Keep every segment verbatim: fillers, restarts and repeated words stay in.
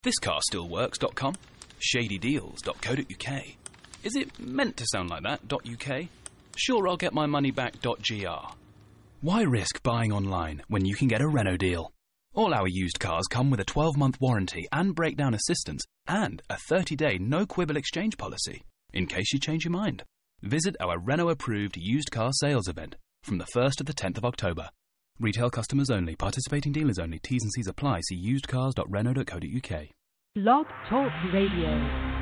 this car still works dot com, shady deals dot co dot uk. Is it meant to sound like that, .uk? Sure, I'll get my money back .gr. Why risk buying online when you can get a Renault deal? All our used cars come with a twelve-month warranty and breakdown assistance and a thirty-day no-quibble exchange policy, in case you change your mind. Visit our Renault-approved used car sales event from the first to the tenth of October. Retail customers only. Participating dealers only. T's and C's apply. See used cars dot renault dot co dot uk. Blog Talk Radio.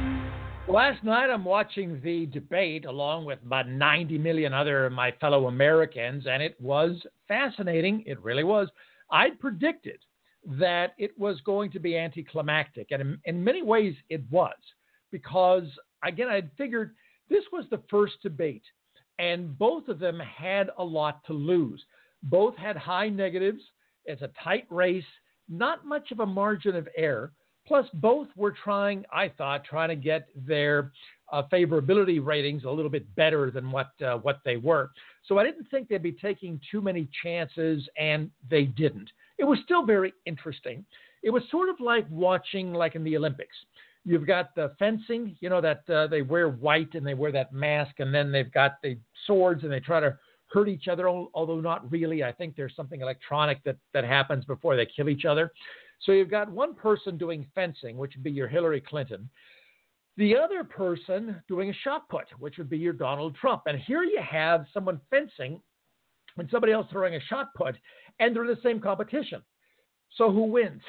Last night I'm watching the debate along with about ninety million other of my fellow Americans, and it was fascinating. It really was. I predicted that it was going to be anticlimactic, and in, in many ways it was, because, again, I'd figured this was the first debate, and both of them had a lot to lose. Both had high negatives. It's a tight race, not much of a margin of error. Plus, both were trying, I thought, trying to get their uh, favorability ratings a little bit better than what uh, what they were. So I didn't think they'd be taking too many chances, and they didn't. It was still very interesting. It was sort of like watching, like in the Olympics. You've got the fencing, you know, that uh, they wear white and they wear that mask, and then they've got the swords and they try to hurt each other, although not really. I think there's something electronic that, that happens before they kill each other. So you've got one person doing fencing, which would be your Hillary Clinton. The other person doing a shot put, which would be your Donald Trump. And here you have someone fencing and somebody else throwing a shot put, and they're in the same competition. So who wins?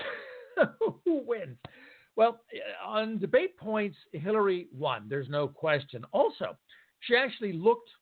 Who wins? Well, on debate points, Hillary won. There's no question. Also, she actually looked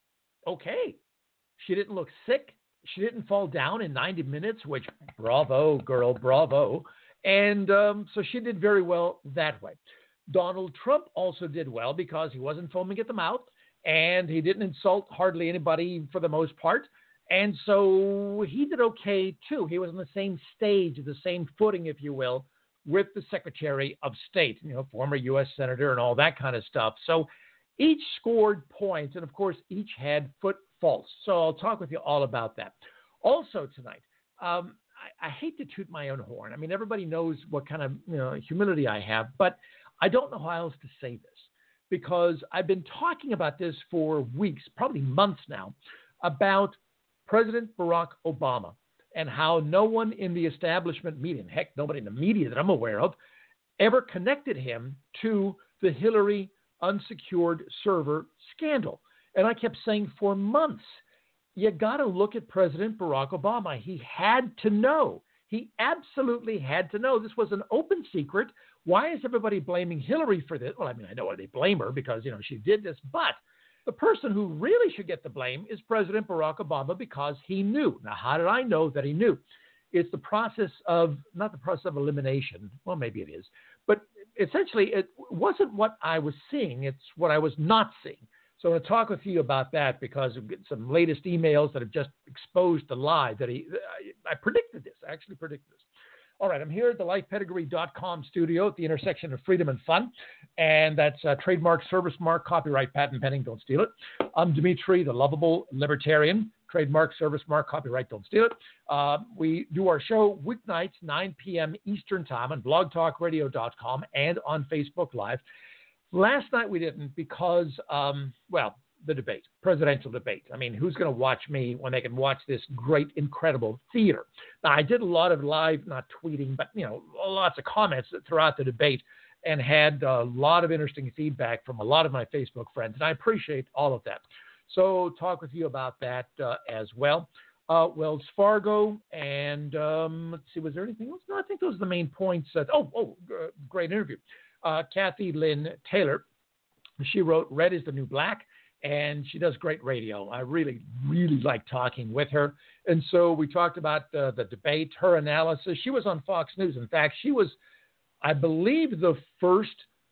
okay. She didn't look sick. She didn't fall down in ninety minutes, which, bravo, girl, bravo. And um, so she did very well that way. Donald Trump also did well because he wasn't foaming at the mouth, and he didn't insult hardly anybody for the most part. And so he did okay, too. He was on the same stage, the same footing, if you will, with the Secretary of State, you know, former U S Senator and all that kind of stuff. So each scored points, and, of course, each had foot faults. So I'll talk with you all about that. Also tonight, um, I, I hate to toot my own horn. I mean, everybody knows what kind of you know, humility I have, but I don't know how else to say this, because I've been talking about this for weeks, probably months now, about President Barack Obama and how no one in the establishment media, heck, nobody in the media that I'm aware of, ever connected him to the Hillary unsecured server scandal. And I kept saying for months, you got to look at President Barack Obama. He had to know. He absolutely had to know. This was an open secret. Why is everybody blaming Hillary for this? Well, I mean, I know why they blame her because, you know, she did this. But the person who really should get the blame is President Barack Obama, because he knew. Now, how did I know that he knew? It's the process of, not the process of elimination. Well, maybe it is. But essentially, it wasn't what I was seeing. It's what I was not seeing. So I want to talk with you about that because of some latest emails that have just exposed the lie that he, I, I predicted this, I actually predicted this. All right, I'm here at the life pedigree dot com studio at the intersection of freedom and fun, and that's uh, trademark, service mark, copyright, patent pending, don't steal it. I'm Dimitri, the lovable libertarian, trademark, service mark, copyright, don't steal it. Uh, we do our show weeknights, nine p.m. Eastern time on blog talk radio dot com and on Facebook Live. Last night we didn't because, um, well, the debate, presidential debate. I mean, who's going to watch me when they can watch this great, incredible theater? Now, I did a lot of live, not tweeting, but, you know, lots of comments throughout the debate and had a lot of interesting feedback from a lot of my Facebook friends, and I appreciate all of that. So talk with you about that uh, as well. Uh, Wells Fargo, and um, let's see, was there anything else? No, I think those are the main points. That, oh, oh, uh, great interview. Uh, Kathy Lynn Taylor, she wrote Red is the New Black, and she does great radio. I really, really like talking with her. And so we talked about uh, the debate, her analysis. She was on Fox News. In fact, she was, I believe, the first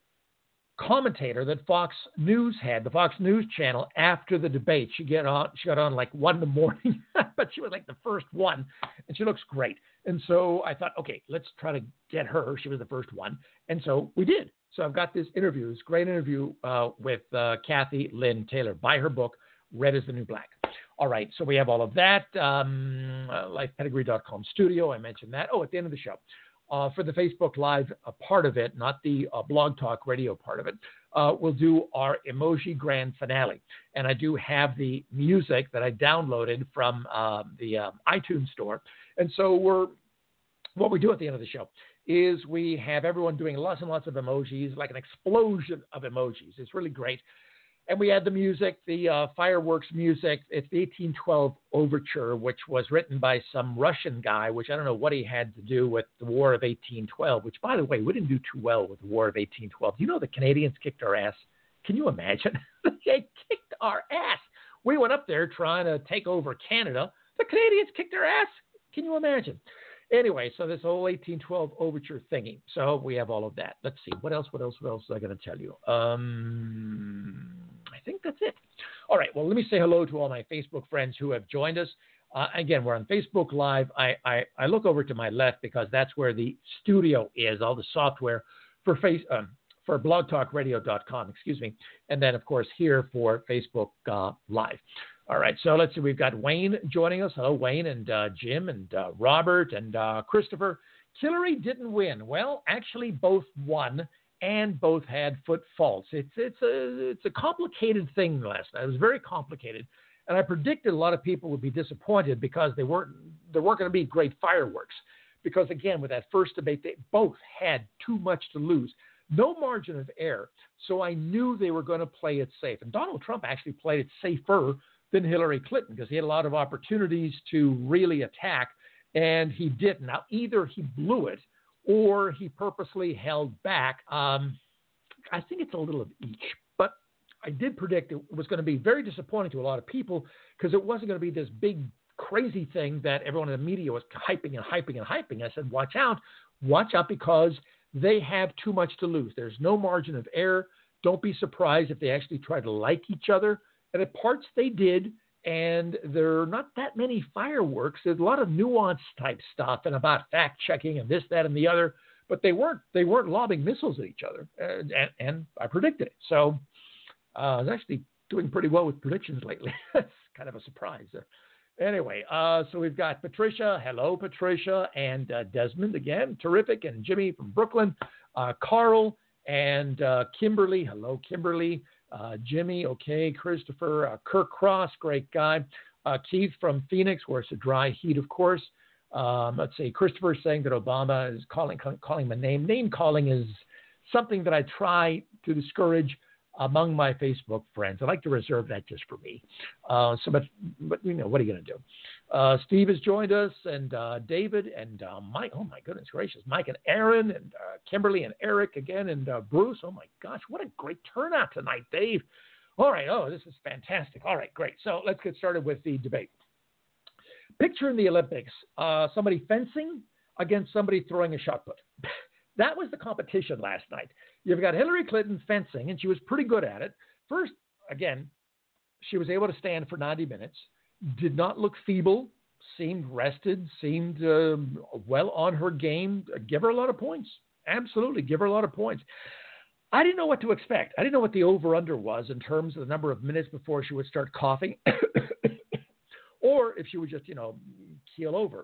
commentator that Fox News had, the Fox News channel, after the debate. She got on, she got on like one in the morning, but she was like the first one, and she looks great. And so I thought, okay, let's try to get her. She was the first one. And so we did. So I've got this interview, this great interview uh, with uh, Kathy Lynn Taylor. Buy her book, Red is the New Black. All right, so we have all of that. Um, uh, life pedigree dot com studio, I mentioned that. Oh, at the end of the show. uh, for the Facebook Live uh, part of it, not the uh, Blog Talk Radio part of it, uh, we'll do our emoji grand finale. And I do have the music that I downloaded from uh, the uh, iTunes store. And so we're what we do at the end of the show is we have everyone doing lots and lots of emojis, like an explosion of emojis. It's really great. And we add the music, the uh, fireworks music. It's the eighteen twelve Overture, which was written by some Russian guy, which I don't know what he had to do with the War of eighteen twelve, which, by the way, we didn't do too well with the War of eighteen twelve. Do you know the Canadians kicked our ass? Can you imagine? They kicked our ass. We went up there trying to take over Canada. The Canadians kicked our ass. Can you imagine? Anyway, so this whole eighteen twelve Overture thingy. So we have all of that. Let's see. What else, what else, what else was I going to tell you? Um, I think that's it. All right. Well, let me say hello to all my Facebook friends who have joined us. Uh, again, we're on Facebook Live. I, I, I look over to my left because that's where the studio is, all the software for face um, for blog talk radio dot com, excuse me. And then, of course, here for Facebook uh, Live. All right, so let's see. We've got Wayne joining us. Hello, Wayne, and uh, Jim, and uh, Robert, and uh, Christopher. Hillary didn't win. Well, actually, both won, and both had foot faults. It's it's a it's a complicated thing last night. It was very complicated, and I predicted a lot of people would be disappointed because they weren't there weren't going to be great fireworks. Because again, with that first debate, they both had too much to lose. No margin of error. So I knew they were going to play it safe, and Donald Trump actually played it safer than Hillary Clinton because he had a lot of opportunities to really attack, and he didn't. Now, either he blew it or he purposely held back. Um, I think it's a little of each, but I did predict it was going to be very disappointing to a lot of people because it wasn't going to be this big, crazy thing that everyone in the media was hyping and hyping and hyping. I said, watch out, watch out because they have too much to lose. There's no margin of error. Don't be surprised if they actually try to like each other. And at parts they did, and there are not that many fireworks. There's a lot of nuance type stuff and about fact checking and this, that, and the other. But they weren't they weren't lobbing missiles at each other, and, and, and I predicted it. So uh, I was actually doing pretty well with predictions lately. It's kind of a surprise. Anyway, uh, so we've got Patricia. Hello, Patricia, and uh, Desmond again, terrific, and Jimmy from Brooklyn, uh, Carl and uh, Kimberly. Hello, Kimberly. Uh, Jimmy, okay, Christopher, uh, Kirk Cross, great guy. Uh, Keith from Phoenix, where it's a dry heat, of course. Um, let's see, Christopher saying that Obama is calling calling my name. Name calling is something that I try to discourage among my Facebook friends. I like to reserve that just for me. Uh, so, but, but you know, what are you going to do? Uh, Steve has joined us, and uh, David, and uh, Mike. Oh, my goodness gracious. Mike and Aaron, and uh, Kimberly and Eric again, and uh, Bruce. Oh, my gosh, what a great turnout tonight, Dave. All right. Oh, this is fantastic. All right, great. So let's get started with the debate. Picture in the Olympics, uh, somebody fencing against somebody throwing a shot put. That was the competition last night. You've got Hillary Clinton fencing, and she was pretty good at it. First, again, she was able to stand for ninety minutes, did not look feeble, seemed rested, seemed uh, well on her game. Give her a lot of points. Absolutely, give her a lot of points. I didn't know what to expect. I didn't know what the over-under was in terms of the number of minutes before she would start coughing or if she would just, you know, keel over.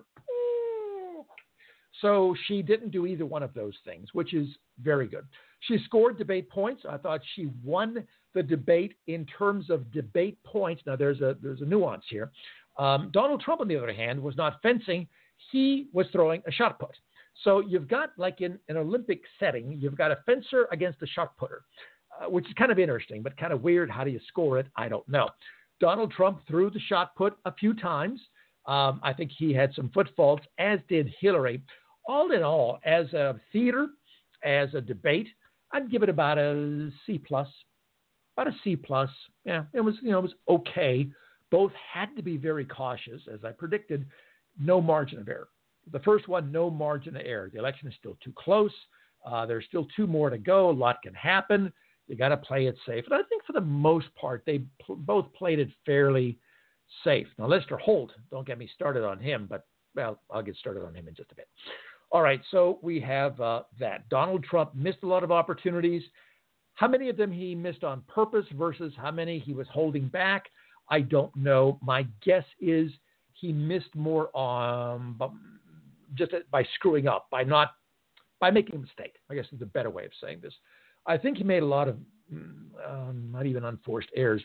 So she didn't do either one of those things, which is very good. She scored debate points. I thought she won the debate in terms of debate points. Now, there's a there's a nuance here. Um, Donald Trump, on the other hand, was not fencing. He was throwing a shot put. So you've got, like in an Olympic setting, you've got a fencer against a shot putter, uh, which is kind of interesting, but kind of weird. How do you score it? I don't know. Donald Trump threw the shot put a few times. Um, I think he had some foot faults, as did Hillary. All in all, as a theater, as a debate, I'd give it about a C plus, about a C plus. Yeah, it was, you know, it was okay. Both had to be very cautious, as I predicted. No margin of error. The first one, no margin of error. The election is still too close. Uh, there's still two more to go. A lot can happen. You got to play it safe. And I think for the most part, they pl- both played it fairly safe. Now, Lester Holt, don't get me started on him, but, well, I'll get started on him in just a bit. All right, so we have uh, that. Donald Trump missed a lot of opportunities. How many of them he missed on purpose versus how many he was holding back, I don't know. My guess is he missed more on, just by screwing up, by not by making a mistake. I guess is a better way of saying this. I think he made a lot of, um, not even unforced errors.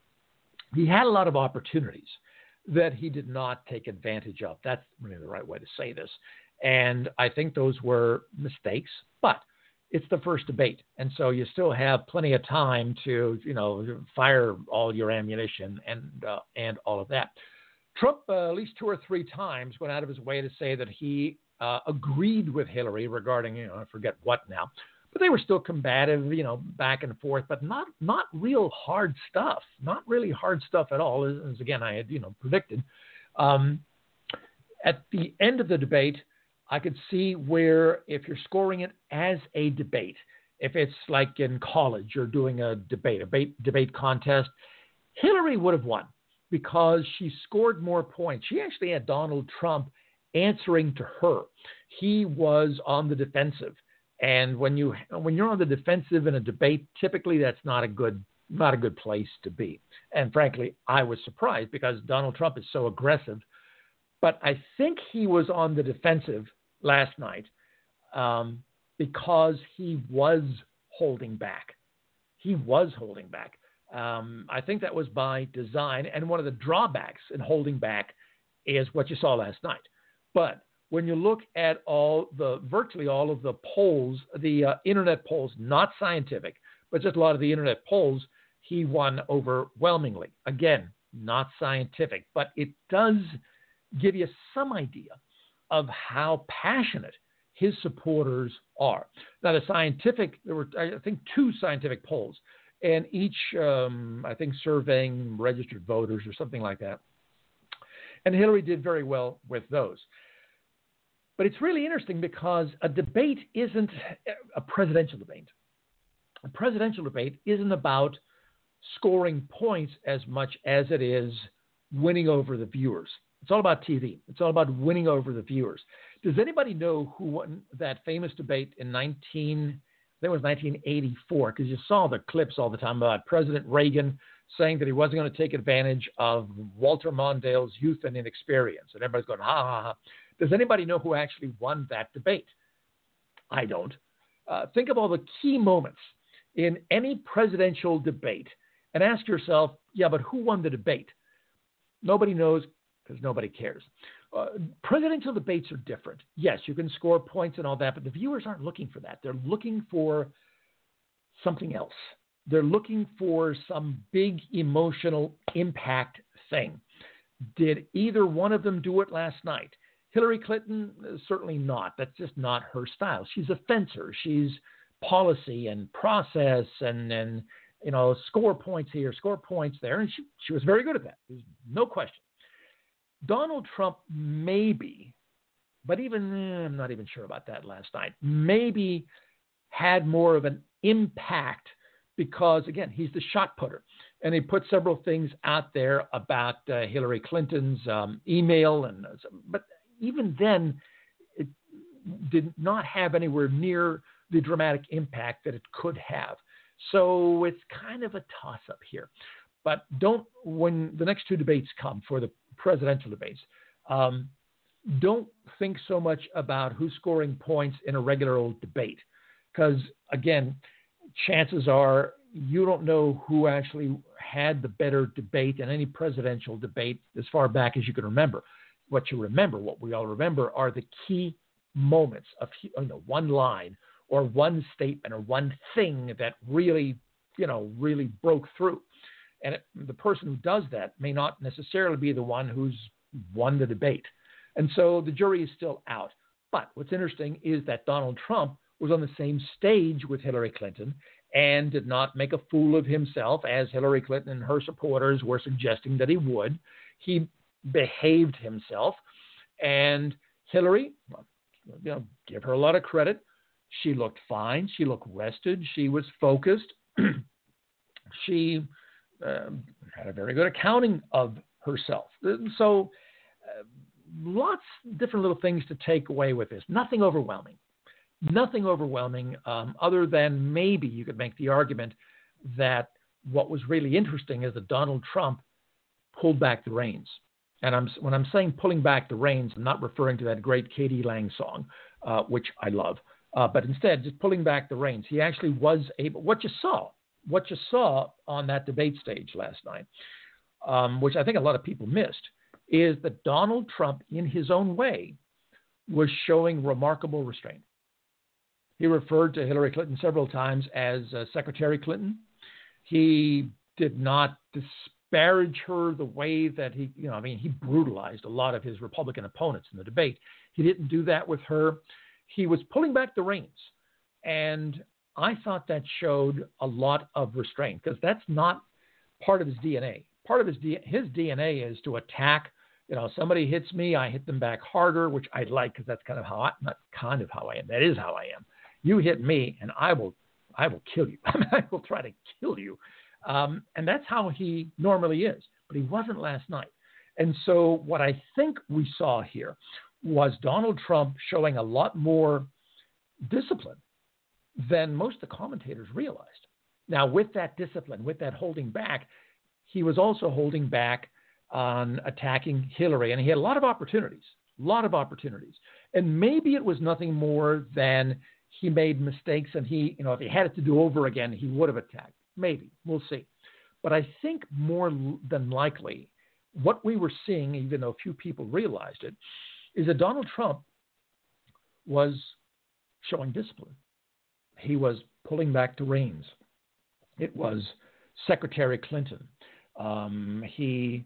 He had a lot of opportunities that he did not take advantage of. That's really the right way to say this. And I think those were mistakes, but it's the first debate. And so you still have plenty of time to, you know, fire all your ammunition and, uh, and all of that. Trump, uh, at least two or three times, went out of his way to say that he uh, agreed with Hillary regarding, you know, I forget what now, but they were still combative, you know, back and forth, but not not real hard stuff, not really hard stuff at all, as, as again, I had, you know, predicted. Um, at the end of the debate, I could see where if you're scoring it as a debate, if it's like in college, you're doing a debate, a debate, debate contest, Hillary would have won because she scored more points. She actually had Donald Trump answering to her. He was on the defensive. And when you when you're on the defensive in a debate, typically that's not a good not a good place to be. And frankly, I was surprised because Donald Trump is so aggressive. But I think he was on the defensive last night um, because he was holding back. He was holding back. Um, I think that was by design. And one of the drawbacks in holding back is what you saw last night. But when you look at all the, virtually all of the polls, the uh, internet polls, not scientific, but just a lot of the internet polls, he won overwhelmingly. Again, not scientific, but it does give you some idea of how passionate his supporters are. Now, the scientific, there were, I think, two scientific polls, and each, um, I think, surveying registered voters or something like that. And Hillary did very well with those. But it's really interesting because a debate isn't a presidential debate. A presidential debate isn't about scoring points as much as it is winning over the viewers. It's all about T V. It's all about winning over the viewers. Does anybody know who won that famous debate in nineteen, I think it was nineteen eighty-four, because you saw the clips all the time about President Reagan saying that he wasn't going to take advantage of Walter Mondale's youth and inexperience. And everybody's going, ha, ha, ha. Does anybody know who actually won that debate? I don't. Uh, think of all the key moments in any presidential debate and ask yourself, yeah, but who won the debate? Nobody knows because nobody cares. Uh, presidential debates are different. Yes, you can score points and all that, but the viewers aren't looking for that. They're looking for something else. They're looking for some big emotional impact thing. Did either one of them do it last night? Hillary Clinton, certainly not. That's just not her style. She's a fencer. She's policy and process and, and you know, score points here, score points there. And she, she was very good at that. There's no question. Donald Trump maybe, but even, eh, I'm not even sure about that last night, maybe had more of an impact because, again, he's the shot putter. And he put several things out there about uh, Hillary Clinton's um, email. and uh, But even then, it did not have anywhere near the dramatic impact that it could have. So it's kind of a toss-up here. But don't, when the next two debates come for the presidential debates, um, don't think so much about who's scoring points in a regular old debate. Because, again, chances are you don't know who actually had the better debate in any presidential debate as far back as you can remember. What you remember, what we all remember, are the key moments of, you know, one line or one statement or one thing that really, you know, really broke through. And it, the person who does that may not necessarily be the one who's won the debate. And so the jury is still out. But what's interesting is that Donald Trump was on the same stage with Hillary Clinton and did not make a fool of himself, as Hillary Clinton and her supporters were suggesting that he would. He behaved himself. And Hillary, well, you know, give her a lot of credit. She looked fine. She looked rested. She was focused. she uh, had a very good accounting of herself. So uh, lots of different little things to take away with this. Nothing overwhelming. Nothing overwhelming um, other than maybe you could make the argument that what was really interesting is that Donald Trump pulled back the reins. And I'm, when I'm saying pulling back the reins, I'm not referring to that great Katie Lang song, uh, which I love. uh, but instead just pulling back the reins. He actually was able. What you saw, what you saw on that debate stage last night, um, which I think a lot of people missed, is that Donald Trump, in his own way, was showing remarkable restraint. He referred to Hillary Clinton several times as uh, Secretary Clinton. He did not disparage her the way that he, you know, I mean, he brutalized a lot of his Republican opponents in the debate. He didn't do that with her. He was pulling back the reins. And I thought that showed a lot of restraint, because that's not part of his D N A. Part of his, D- his D N A is to attack. You know, somebody hits me, I hit them back harder, which I like, because that's kind of how I, not kind of how I am, that is how I am. You hit me, and I will, I will kill you. I mean, I will try to kill you. Um, and that's how he normally is. But he wasn't last night. And so what I think we saw here was Donald Trump showing a lot more discipline than most of the commentators realized. Now, with that discipline, with that holding back, he was also holding back on attacking Hillary. And he had a lot of opportunities, a lot of opportunities. And maybe it was nothing more than he made mistakes, and he, you know, if he had it to do over again, he would have attacked. Maybe. We'll see. But I think more than likely, what we were seeing, even though few people realized it, is that Donald Trump was showing discipline. He was pulling back the reins. It was Secretary Clinton. Um, he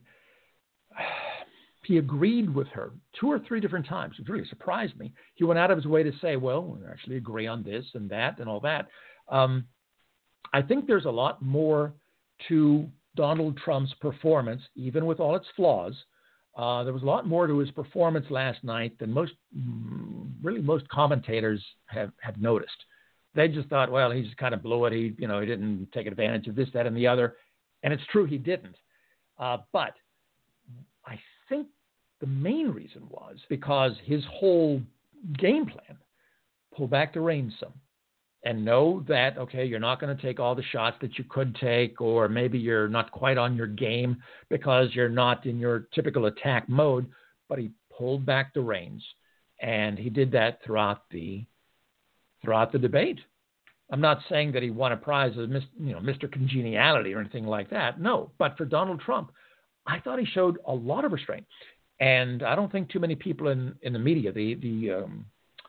he agreed with her two or three different times. It really surprised me. He went out of his way to say, well, we actually agree on this and that and all that. Um, I think there's a lot more to Donald Trump's performance, even with all its flaws. Uh, there was a lot more to his performance last night than most, really most commentators have, have noticed. They just thought, well, he just kind of blew it. He, you know, he didn't take advantage of this, that, and the other. And it's true, he didn't. Uh, but I think the main reason was because his whole game plan, pull back the reins some and know that, okay, you're not going to take all the shots that you could take, or maybe you're not quite on your game because you're not in your typical attack mode, but he pulled back the reins, and he did that throughout the throughout the debate. I'm not saying that he won a prize as you know, Mister Congeniality or anything like that. No, but for Donald Trump, I thought he showed a lot of restraint. And I don't think too many people in, in the media, the, the um,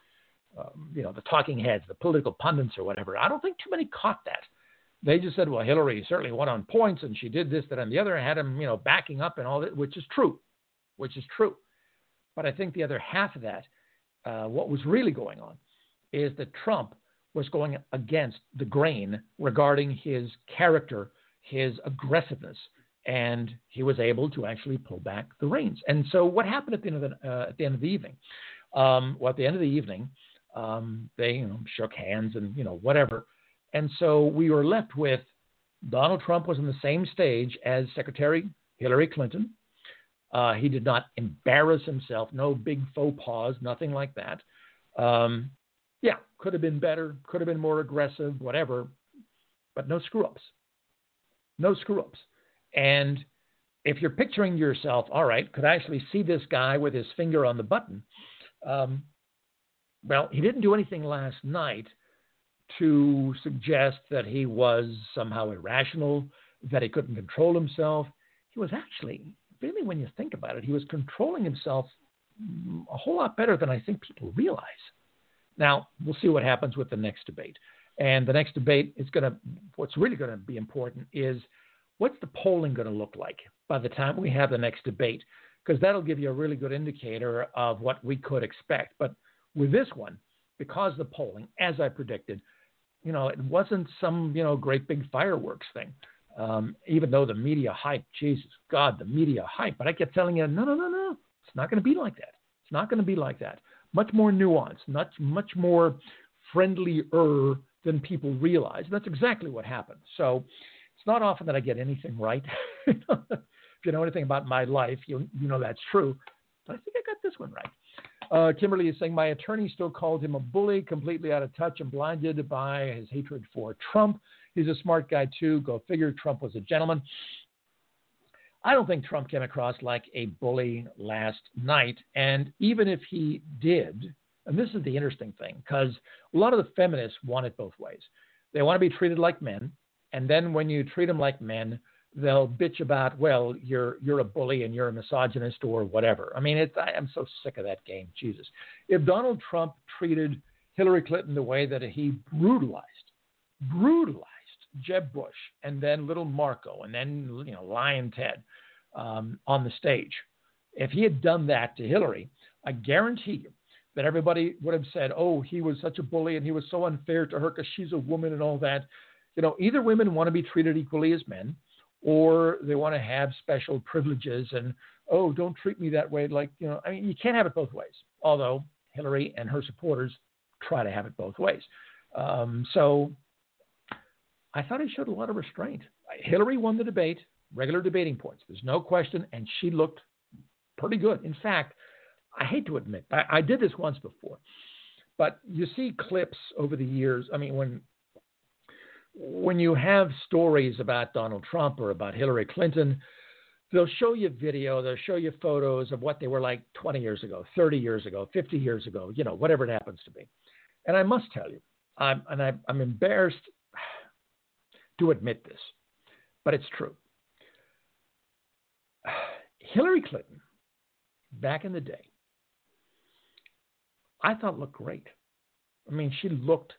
um, you know, the talking heads, the political pundits or whatever, I don't think too many caught that. They just said, well, Hillary certainly won on points, and she did this, that, and the other, had him, you know, backing up and all that, which is true, which is true. But I think the other half of that, uh, what was really going on, is that Trump was going against the grain regarding his character, his aggressiveness, and he was able to actually pull back the reins. And so what happened at the end of the, uh, at the, end of the evening? Um, well, at the end of the evening, um, they you know, shook hands and, you know, whatever. And so we were left with Donald Trump was on the same stage as Secretary Hillary Clinton. Uh, he did not embarrass himself, no big faux pas, nothing like that. Um, yeah, could have been better, could have been more aggressive, whatever, but no screw-ups. No screw-ups. And if you're picturing yourself, all right, could I actually see this guy with his finger on the button? Um, well, he didn't do anything last night to suggest that he was somehow irrational, that he couldn't control himself. He was actually, really, when you think about it, he was controlling himself a whole lot better than I think people realize. Now, we'll see what happens with the next debate. And the next debate is going to, what's really going to be important is, what's the polling going to look like by the time we have the next debate? Because that'll give you a really good indicator of what we could expect. But with this one, because the polling, as I predicted, you know, it wasn't some, you know, great big fireworks thing. Um, even though the media hype, Jesus, God, the media hype. But I kept telling you, no, no, no, no. It's not going to be like that. It's not going to be like that. Much more nuanced, much, much more friendlier than people realize. And that's exactly what happened. So it's not often that I get anything right. If you know anything about my life, you, you know that's true. But I think I got this one right. Uh, Kimberly is saying, my attorney still called him a bully, completely out of touch and blinded by his hatred for Trump. He's a smart guy, too. Go figure. Trump was a gentleman. I don't think Trump came across like a bully last night. And even if he did, And this is the interesting thing, because a lot of the feminists want it both ways. They want to be treated like men, and then when you treat them like men, they'll bitch about, well, you're you're a bully and you're a misogynist or whatever. I mean, it's, I, I'm so sick of that game. Jesus. If Donald Trump treated Hillary Clinton the way that he brutalized, brutalized Jeb Bush and then little Marco and then, you know, Lion Ted um, on the stage, if he had done that to Hillary, I guarantee you that everybody would have said, oh, he was such a bully and he was so unfair to her because she's a woman and all that. You know, either women want to be treated equally as men, or they want to have special privileges and, oh, don't treat me that way. Like, you know, I mean, you can't have it both ways. Although Hillary and her supporters try to have it both ways. Um, so I thought he showed a lot of restraint. Hillary won the debate, regular debating points. There's no question. And she looked pretty good. In fact, I hate to admit, I, I did this once before, but you see clips over the years. I mean, when when you have stories about Donald Trump or about Hillary Clinton, they'll show you video, they'll show you photos of what they were like twenty years ago, thirty years ago, fifty years ago, you know, whatever it happens to be. And I must tell you, I'm, and I, I'm embarrassed to admit this, but it's true. Hillary Clinton, back in the day, I thought looked great. I mean, she looked,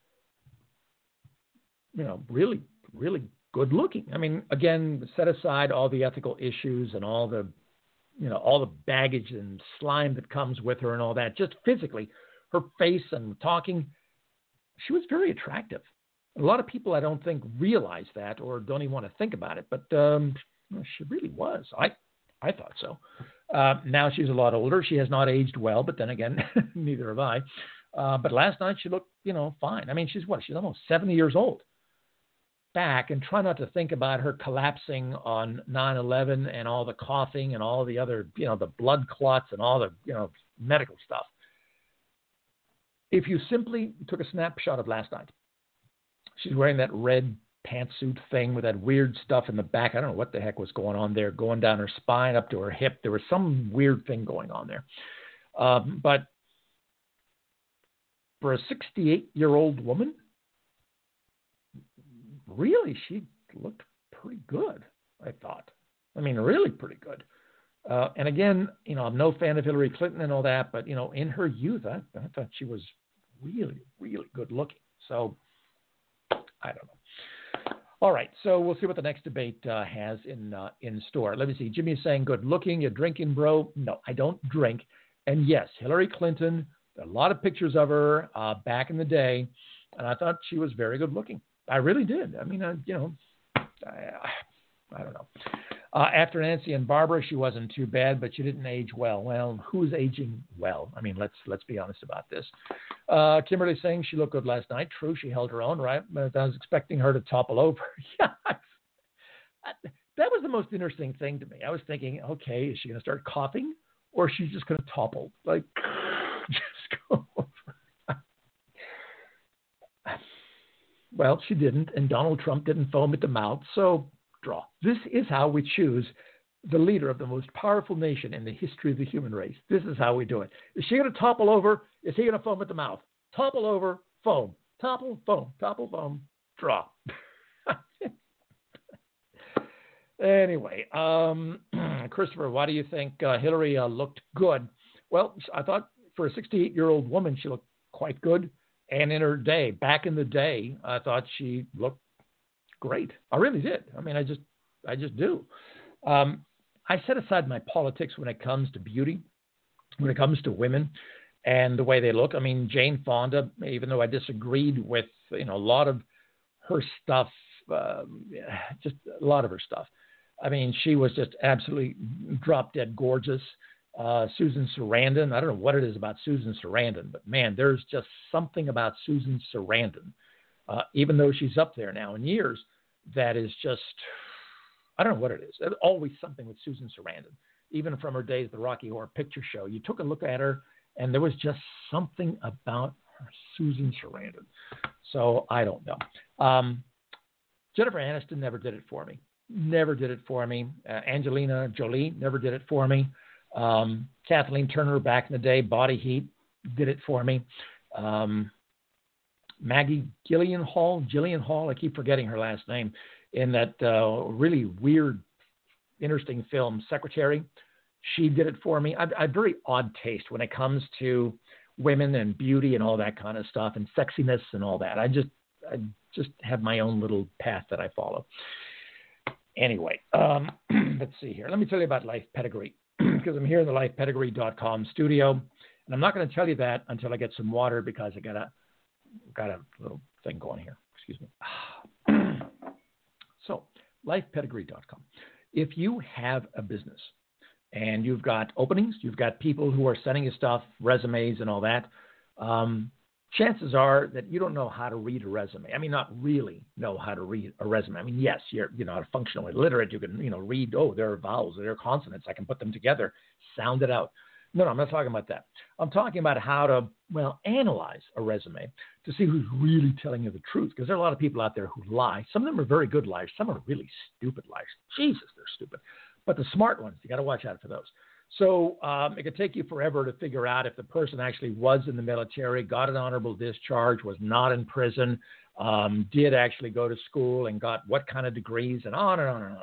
you know, really, really good looking. I mean, again, set aside all the ethical issues and all the, you know, all the baggage and slime that comes with her and all that. Just physically, her face and talking, she was very attractive. A lot of people, I don't think, realize that or don't even want to think about it. But um, she really was. I, I thought so. Uh, now she's a lot older. She has not aged well, but then again, neither have I. Uh, but last night she looked, you know, fine. I mean, she's what? She's almost seventy years old. Back, and try not to think about her collapsing on nine eleven and all the coughing and all the other, you know, the blood clots and all the, you know, medical stuff. If you simply took a snapshot of last night, she's wearing that red pantsuit thing with that weird stuff in the back. I don't know what the heck was going on there, going down her spine up to her hip. There was some weird thing going on there. Um, but for a sixty-eight-year-old woman, really, she looked pretty good, I thought. I mean, really pretty good. Uh, and again, you know, I'm no fan of Hillary Clinton and all that, but, you know, in her youth, I, I thought she was really, really good looking. So, I don't know. All right, so we'll see what the next debate uh, has in uh, in store. Let me see. Jimmy is saying, good looking, you're drinking, bro. No, I don't drink. And yes, Hillary Clinton, there are a lot of pictures of her uh, back in the day, and I thought she was very good looking. I really did. I mean, uh, you know, I, I don't know. Uh, after Nancy and Barbara, she wasn't too bad, but she didn't age well. Well, who's aging well? I mean, let's let's be honest about this. Uh, Kimberly saying she looked good last night. True, she held her own, right? But I was expecting her to topple over. Yeah, that was the most interesting thing to me. I was thinking, okay, is she going to start coughing, or is she just going to topple? Like, just go over. Well, she didn't, and Donald Trump didn't foam at the mouth, so draw. This is how we choose the leader of the most powerful nation in the history of the human race. This is how we do it. Is she going to topple over? Is he going to foam at the mouth? Topple over, foam. Topple, foam. Topple, foam. Draw. Anyway, um, Christopher, why do you think uh, Hillary uh, looked good? Well, I thought for a sixty-eight-year-old woman, she looked quite good. And in her day, back in the day, I thought she looked great. I really did. I mean, I just, I just do. Um, I set aside my politics when it comes to beauty, when it comes to women and the way they look. I mean, Jane Fonda, even though I disagreed with, you know, a lot of her stuff, um, just a lot of her stuff. I mean, she was just absolutely drop dead gorgeous. Uh, Susan Sarandon, I don't know what it is about Susan Sarandon, but man, there's just something about Susan Sarandon, uh, even though she's up there now in years, that is just, I don't know what it is. There's always something with Susan Sarandon, even from her days at the Rocky Horror Picture Show. You took a look at her, and there was just something about her, Susan Sarandon. So I don't know. Um, Jennifer Aniston never did it for me. Never did it for me. Uh, Angelina Jolie never did it for me. Um, Kathleen Turner back in the day, Body Heat, did it for me. Um, Maggie Gyllenhaal, Gyllenhaal, I keep forgetting her last name, in that uh, really weird, interesting film, Secretary. She did it for me. I, I have very odd taste when it comes to women and beauty and all that kind of stuff and sexiness and all that. I just, I just have my own little path that I follow. Anyway, um, let's see here. Let me tell you about Life Pedigree, because I'm here in the life pedigree dot com studio, and I'm not going to tell you that until I get some water, because I got a got a little thing going here. Excuse me. So, life pedigree dot com. If you have a business and you've got openings, you've got people who are sending you stuff, resumes and all that, um, chances are that you don't know how to read a resume. I mean, not really know how to read a resume. I mean, yes, you're you know a functional illiterate. You can you know read. Oh, there are vowels, there are consonants. I can put them together, sound it out. No, no, I'm not talking about that. I'm talking about how to well analyze a resume to see who's really telling you the truth. Because there are a lot of people out there who lie. Some of them are very good liars. Some are really stupid liars. Jesus, they're stupid. But the smart ones, you got to watch out for those. So um, it could take you forever to figure out if the person actually was in the military, got an honorable discharge, was not in prison, um, did actually go to school and got what kind of degrees, and on and on and on.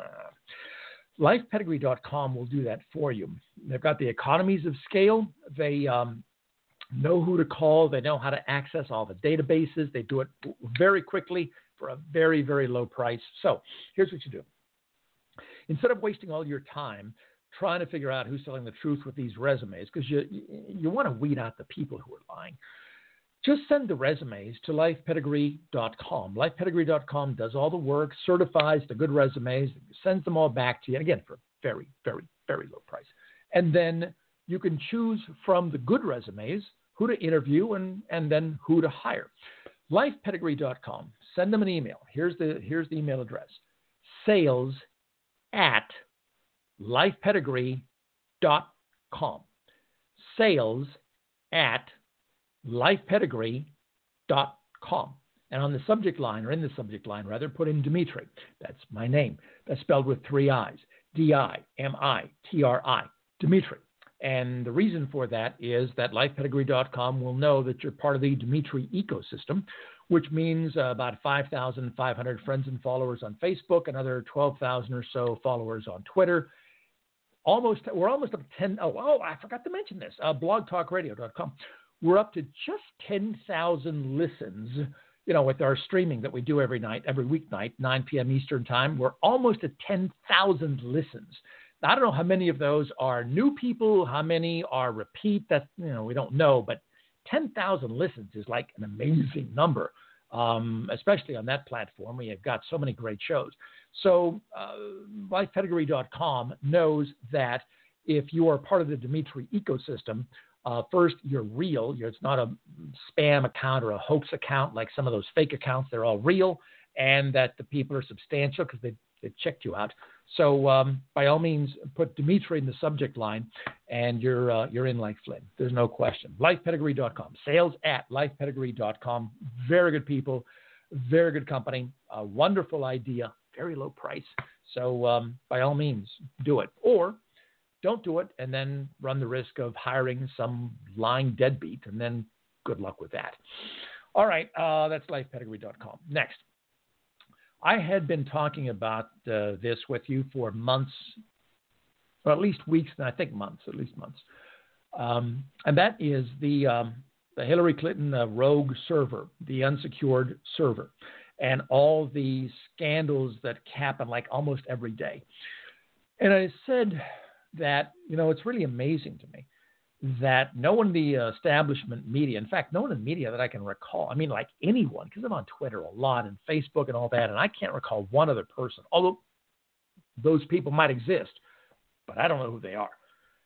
life pedigree dot com will do that for you. They've got the economies of scale. They um, know who to call. They know how to access all the databases. They do it very quickly for a very, very low price. So here's what you do. Instead of wasting all your time trying to figure out who's telling the truth with these resumes, because you you want to weed out the people who are lying, just send the resumes to life pedigree dot com. life pedigree dot com does all the work, certifies the good resumes, sends them all back to you, and again, for a very, very, very low price. And then you can choose from the good resumes who to interview and, and then who to hire. life pedigree dot com. Send them an email. Here's the, here's the email address. Sales at life pedigree dot com. Sales at life pedigree dot com. And on the subject line, or in the subject line rather, put in Dimitri. That's my name. That's spelled with three I's. D I M I T R I. Dimitri. And the reason for that is that life pedigree dot com will know that you're part of the Dimitri ecosystem, which means uh, about five thousand five hundred friends and followers on Facebook, another twelve thousand or so followers on Twitter. Almost, we're almost up to ten. Oh, oh, I forgot to mention this. Uh, blog talk radio dot com. We're up to just ten thousand listens, you know, with our streaming that we do every night, every weeknight, nine p.m. Eastern time. We're almost at ten thousand listens. Now, I don't know how many of those are new people, how many are repeat. That, you know, we don't know, but ten thousand listens is like an amazing number, um, especially on that platform. We have got so many great shows. So uh, life pedigree dot com knows that if you are part of the Dimitri ecosystem, uh, first, you're real. You're, it's not a spam account or a hoax account like some of those fake accounts. They're all real, and that the people are substantial because they, they checked you out. So um, by all means, put Dimitri in the subject line, and you're uh, you're in like Flynn. There's no question. life pedigree dot com. Sales at life pedigree dot com. Very good people. Very good company. A wonderful idea. Very low price. So um, by all means, do it. Or don't do it and then run the risk of hiring some lying deadbeat, and then good luck with that. All right, uh, that's life pedigree dot com. Next, I had been talking about uh, this with you for months, or at least weeks, and I think months, at least months. Um, and that is the, um, the Hillary Clinton uh, rogue server, the unsecured server, and all the scandals that happen like almost every day. And I said that, you know, it's really amazing to me that no one in the establishment media, in fact, no one in media that I can recall, I mean, like anyone, because I'm on Twitter a lot and Facebook and all that, and I can't recall one other person, although those people might exist, but I don't know who they are.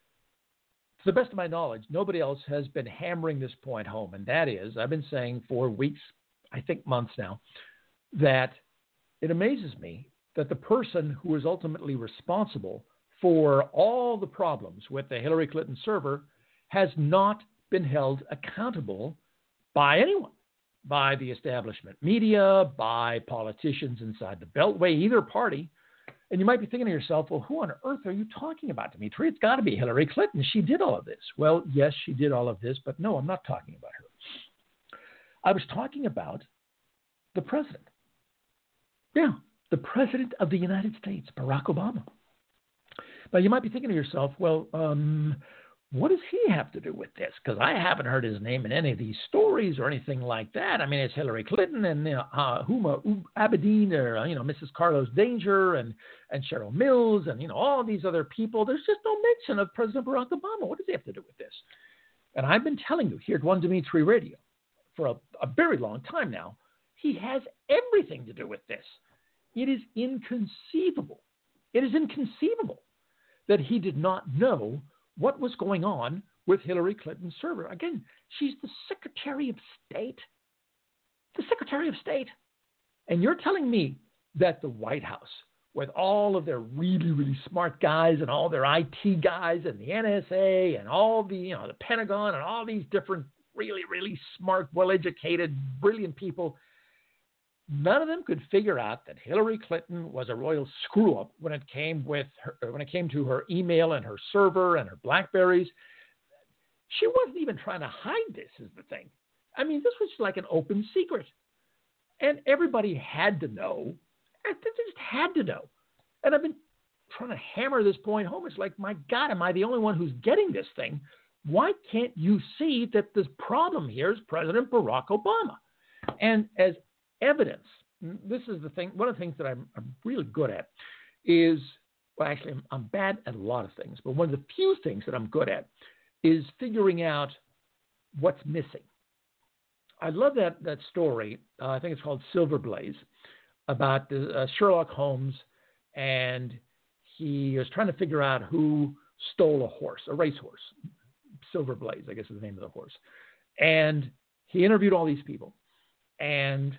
To the best of my knowledge, nobody else has been hammering this point home, and that is, I've been saying for weeks, I think months now, that it amazes me that the person who is ultimately responsible for all the problems with the Hillary Clinton server has not been held accountable by anyone, by the establishment media, by politicians inside the Beltway, either party. And you might be thinking to yourself, well, who on earth are you talking about, Dimitri? It's got to be Hillary Clinton. She did all of this. Well, yes, she did all of this, but no, I'm not talking about her. I was talking about the president. Yeah, the president of the United States, Barack Obama. Now, you might be thinking to yourself, well, um, what does he have to do with this? Because I haven't heard his name in any of these stories or anything like that. I mean, it's Hillary Clinton and you know, uh, Huma Abedin or, you know, Missus Carlos Danger and, and Cheryl Mills and, you know, all these other people. There's just no mention of President Barack Obama. What does he have to do with this? And I've been telling you here at One Dimitri Radio for a, a very long time now, he has everything to do with this. It is inconceivable. It is inconceivable that he did not know what was going on with Hillary Clinton's server. Again, she's the Secretary of State. The Secretary of State. And you're telling me that the White House, with all of their really, really smart guys and all their I T guys and the N S A and all the, you know, the Pentagon and all these different really, really smart, well-educated, brilliant people, none of them could figure out that Hillary Clinton was a royal screw-up when it came with her, when it came to her email and her server and her BlackBerries. She wasn't even trying to hide this, is the thing. I mean, this was like an open secret. And everybody had to know. They just had to know. And I've been trying to hammer this point home. It's like, my God, am I the only one who's getting this thing? Why can't you see that the problem here is President Barack Obama? And as evidence, this is the thing, one of the things that I'm, I'm really good at is, well, actually, I'm, I'm bad at a lot of things, but one of the few things that I'm good at is figuring out what's missing. I love that, that story, uh, I think it's called Silver Blaze, about the, uh, Sherlock Holmes, and he was trying to figure out who stole a horse, a racehorse. Silver Blaze, I guess is the name of the horse. And he interviewed all these people. And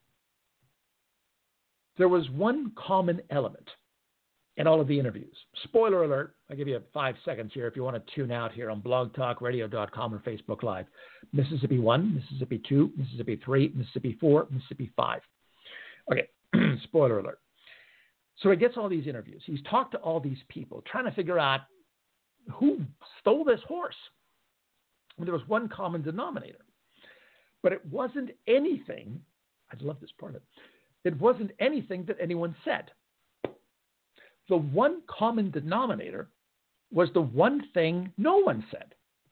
there was one common element in all of the interviews. Spoiler alert, I'll give you five seconds here if you want to tune out here on blog talk radio dot com or Facebook Live. Mississippi one, Mississippi two, Mississippi three, Mississippi four, Mississippi five. Okay, spoiler alert. So he gets all these interviews. He's talked to all these people, trying to figure out who stole this horse. And there was one common denominator. But it wasn't anything, I love this part of it, it wasn't anything that anyone said. The one common denominator was the one thing no one said.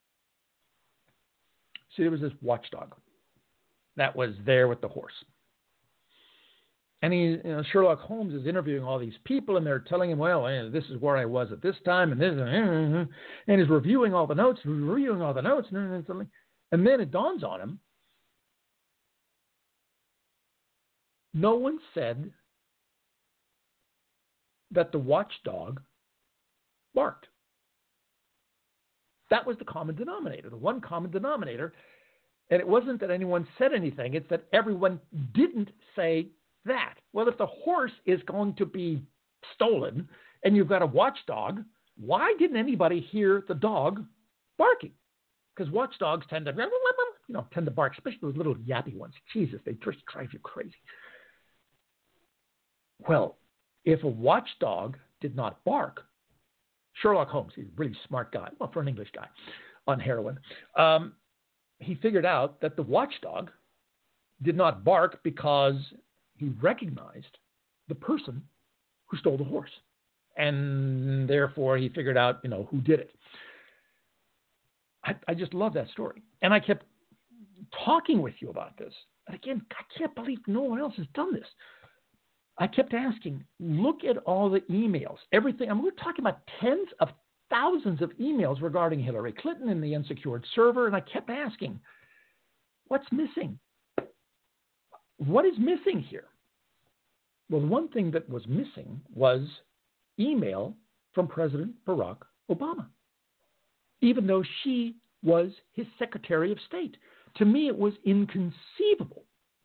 See, there was this watchdog that was there with the horse. And he, you know, Sherlock Holmes is interviewing all these people, and they're telling him, well, eh, this is where I was at this time, and this, and he's reviewing all the notes, reviewing all the notes, and then it dawns on him. No one said that the watchdog barked. That was the common denominator, the one common denominator. And it wasn't that anyone said anything, it's that everyone didn't say that. Well, if the horse is going to be stolen and you've got a watchdog, why didn't anybody hear the dog barking? Because watchdogs tend to, you know, tend to bark, especially those little yappy ones. Jesus, they just drive you crazy. Well, if a watchdog did not bark, Sherlock Holmes, he's a really smart guy, well, for an English guy on heroin, um, he figured out that the watchdog did not bark because he recognized the person who stole the horse. And therefore, he figured out, you know, who did it. I, I just love that story. And I kept talking with you about this. And again, I can't believe no one else has done this. I kept asking, look at all the emails, everything. I mean, we're talking about tens of thousands of emails regarding Hillary Clinton and the unsecured server. And I kept asking, what's missing? What is missing here? Well, the one thing that was missing was email from President Barack Obama, even though she was his Secretary of State. To me, it was inconceivable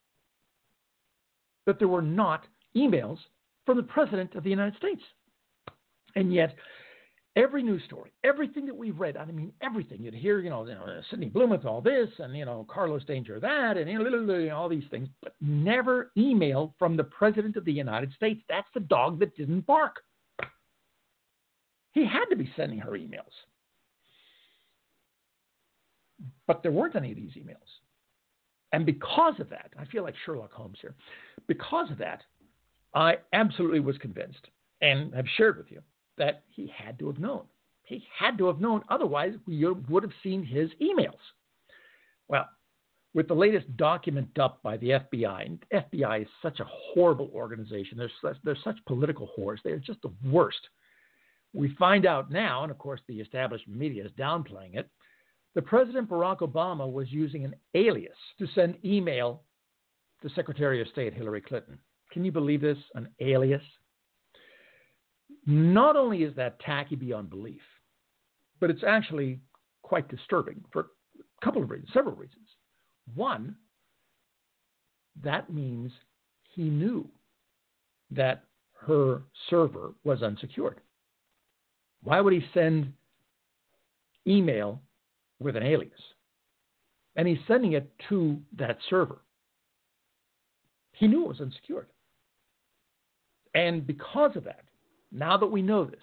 that there were not emails from the President of the United States. And yet, Every news story, everything that we've read, I mean, everything. You'd hear, you know, you know Sidney Blumenthal this, and, you know, Carlos Danger that, and, you know, all these things, but never email from the President of the United States. That's the dog that didn't bark. He had to be sending her emails. But there weren't any of these emails. And because of that, I feel like Sherlock Holmes here. Because of that, I absolutely was convinced, and have shared with you, that he had to have known. He had to have known. Otherwise, we would have seen his emails. Well, with the latest document dumped by the F B I, and F B I is such a horrible organization. They're such, they're such political whores. They're just the worst. We find out now, and of course the established media is downplaying it, that President Barack Obama was using an alias to send email to Secretary of State Hillary Clinton. Can you believe this? An alias? Not only is that tacky beyond belief, but it's actually quite disturbing for a couple of reasons, several reasons. One, that means he knew that her server was unsecured. Why would he send email with an alias? And he's sending it to that server. He knew it was unsecured. And because of that, now that we know this,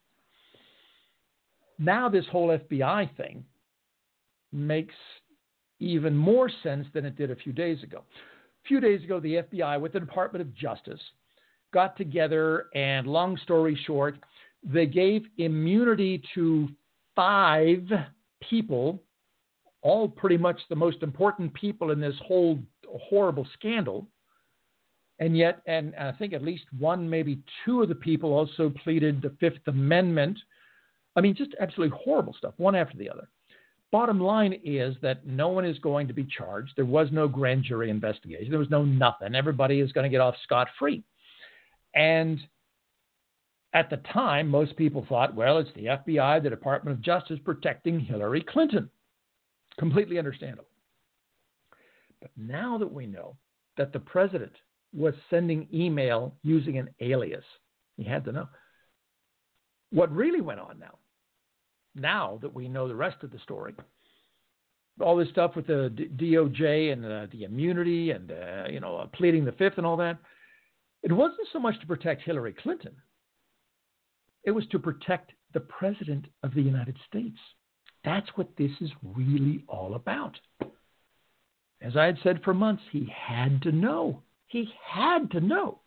now this whole F B I thing makes even more sense than it did a few days ago. A few days ago, the F B I with the Department of Justice got together, and long story short, they gave immunity to five people, all pretty much the most important people in this whole horrible scandal. And yet, and I think at least one, maybe two of the people also pleaded the Fifth Amendment. I mean, just absolutely horrible stuff, one after the other. Bottom line is that no one is going to be charged. There was no grand jury investigation. There was no nothing. Everybody is going to get off scot-free. And at the time, most people thought, well, it's the F B I, the Department of Justice, protecting Hillary Clinton. Completely understandable. But now that we know that the president was sending email using an alias, he had to know. What really went on now, now that we know the rest of the story, all this stuff with the D O J and uh, the immunity and, uh, you know, uh, pleading the Fifth and all that, it wasn't so much to protect Hillary Clinton. It was to protect the President of the United States. That's what this is really all about. As I had said for months, he had to know. He had to know.